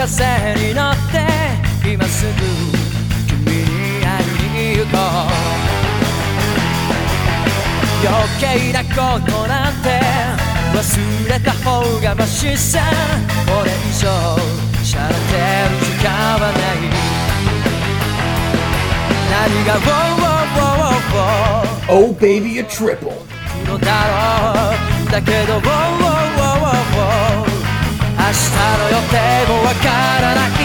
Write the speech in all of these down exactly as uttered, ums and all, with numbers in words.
風に乗って今すぐ君に会いに行こう。余計なことなんて忘れた方がマシさ。これ以上しゃれてる時間はない。何が Oh baby a triple 黒だろう。だけど 明日の予定もわからない。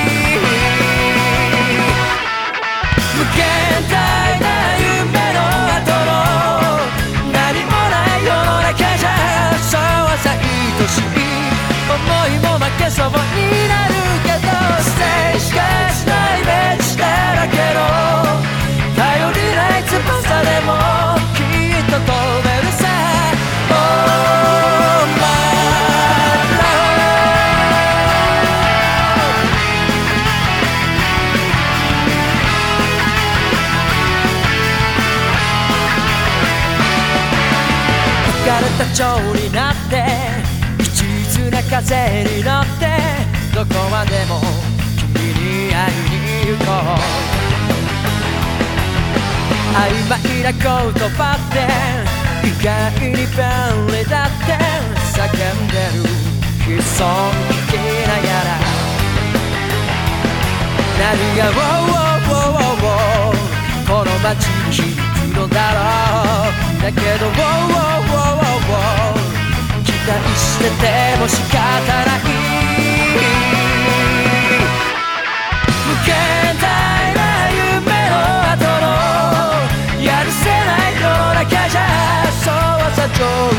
無限大な夢の後の何もない世の中じゃそうさ愛しい思いも負けそうになるけど、ステージがしないイメージだらけの頼りない翼でもきっと飛べるさ。蝶になって一途な風に乗ってどこまでも君に会いに行こう。曖昧な言葉って意外に便利だって叫んでる悲壮聞きながら何が wow, wow, wow, wow この街に響くのだろう。だけど wow, wow, wow期待してても仕方ない。無限大な夢の後のやるせない世の中じゃそうさ情